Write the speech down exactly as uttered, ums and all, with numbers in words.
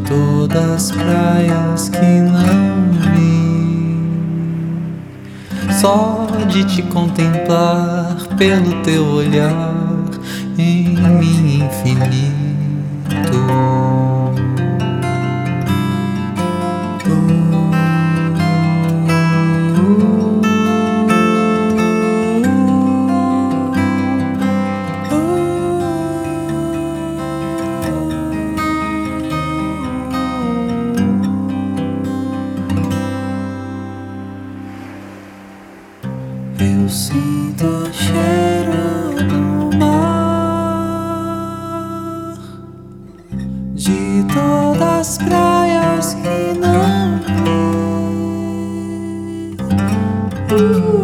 todas as praias que não vi, só de te contemplar pelo teu olhar em mim infinito. Eu sinto o cheiro do mar, de todas as praias que não vi.